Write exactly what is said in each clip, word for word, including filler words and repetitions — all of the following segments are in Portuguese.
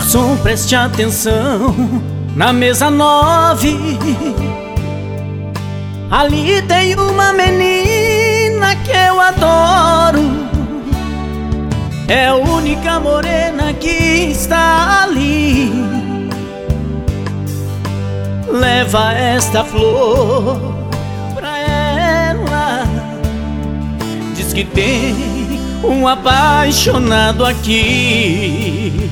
Garçom, preste atenção, na mesa nove ali tem uma menina que eu adoro. É a única morena que está ali. Leva esta flor pra ela. Diz que tem um apaixonado aqui.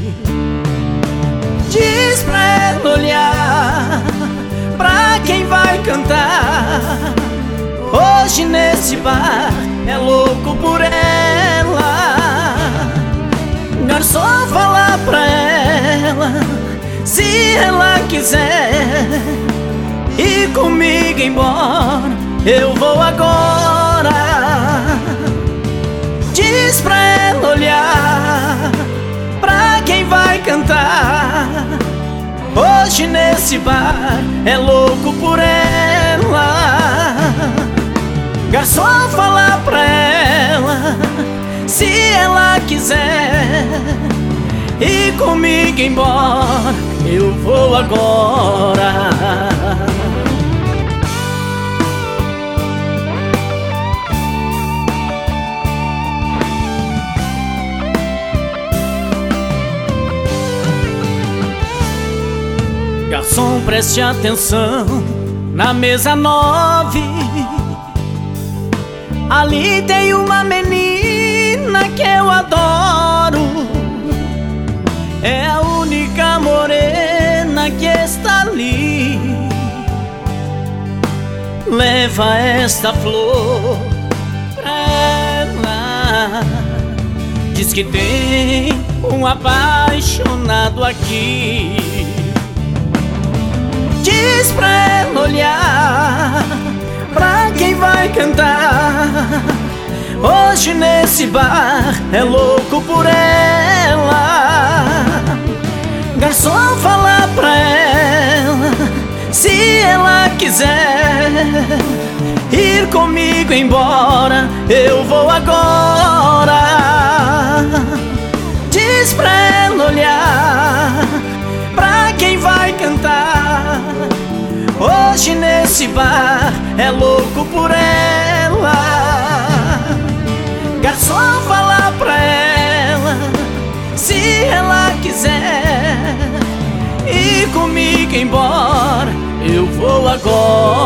Diz pra ela olhar pra quem vai cantar. Hoje nesse bar é louco por ela. Garçom, fala pra ela, se ela quiser ir comigo embora, eu vou agora. Diz pra ela olhar pra quem vai cantar. Hoje nesse bar é louco por ela. Garçom, fala pra ela, se ela quiser ir comigo embora, eu vou agora. Garçom, preste atenção, na mesa nove ali tem uma menina que eu adoro. É a única morena que está ali. Leva esta flor pra ela. Diz que tem um apaixonado aqui. Diz pra ela olhar pra quem vai cantar. Hoje nesse bar é louco por ela. Garçom, fala pra ela, se ela quiser ir comigo embora, eu vou agora. Diz pra ela olhar pra quem vai cantar. Hoje nesse bar é louco por ela. Garçom, fala pra ela, se ela quiser ir comigo embora, eu vou agora.